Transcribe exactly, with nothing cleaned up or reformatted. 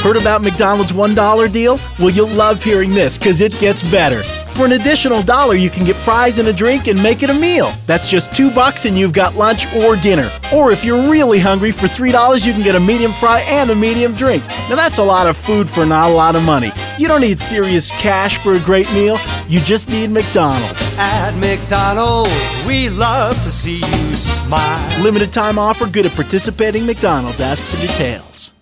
Heard about McDonald's one dollar deal? Well, you'll love hearing this because it gets better. For an additional dollar, you can get fries and a drink and make it a meal. That's just two bucks and you've got lunch or dinner. Or if you're really hungry, for three dollars you can get a medium fry and a medium drink. Now that's a lot of food for not a lot of money. You don't need serious cash for a great meal. You just need McDonald's. At McDonald's, we love to see you smile. Limited time offer, good at participating McDonald's. Ask for details.